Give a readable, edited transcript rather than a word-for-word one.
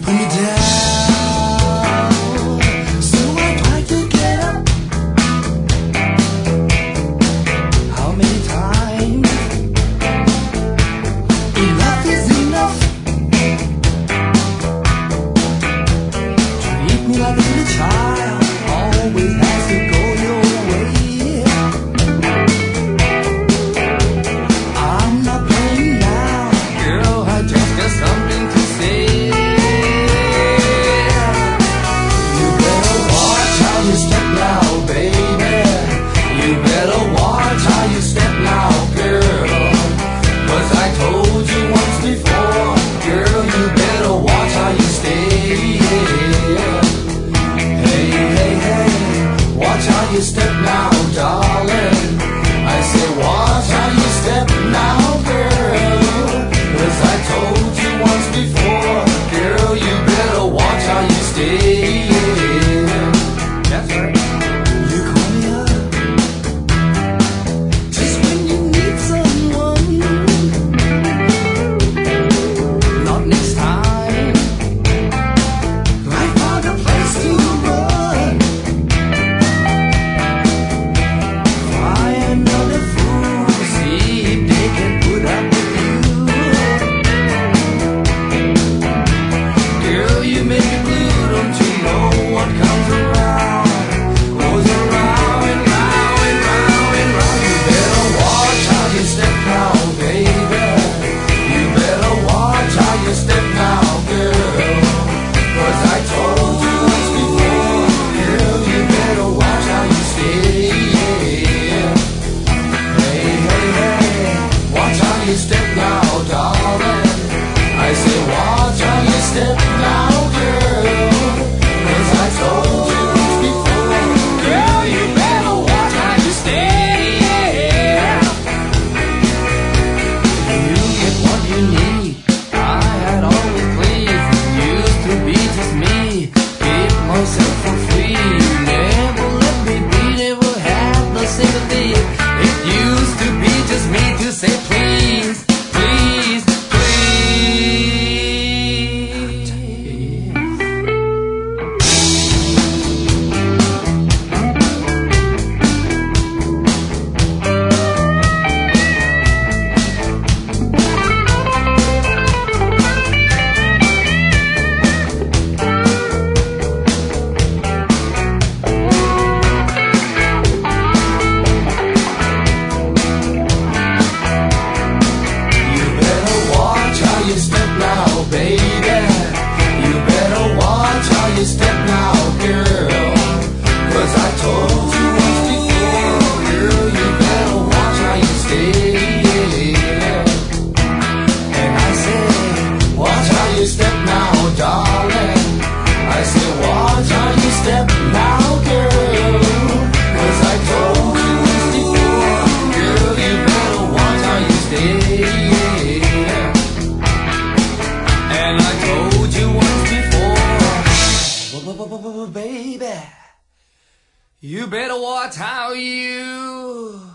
put me down. So I tried to get up. How many times? Enough is enough. Treat me like a little child. Always has to go your way. I'm not playing now, girl. I just got something to say. You better watch how you step now, baby. You better watch how you step now, girl. 'Cause I told you once before, girl, you better watch how you stay. Hey, hey, hey, watch how you step now, darling. I say watch how you step now, girl. 'Cause I told you once before, girl, you better watch how you stay. That's right. You call me up just when you need someone. Not next time. I found a place to run. Why another fool? See if they can put up with you. Girl, you make me blue, don't you know what comes around goes around and round and round and round. You better watch how you step now, baby. You better watch how you step now, girl. 'Cause I told you once before, girl, you better watch how you stay. Hey, hey, hey, watch how you step now, darling. I say watch how you step now, girl. 'Cause I told you once before, girl, you better watch how you stay. You get what you need. I had always pleased. Used to be just me. Give myself for free. Never let me be. Never had no sympathy. It used to be just me to say please, please, please. You better watch how you step now, baby. You better watch how you step now, girl. 'Cause I told you once before, girl, you better watch how you stay. And I say, watch how you step now, darling. I say, watch how you step now, girl. 'Cause I told you once before, girl, you better watch how you stay. And I told you once before, baby, you better watch how you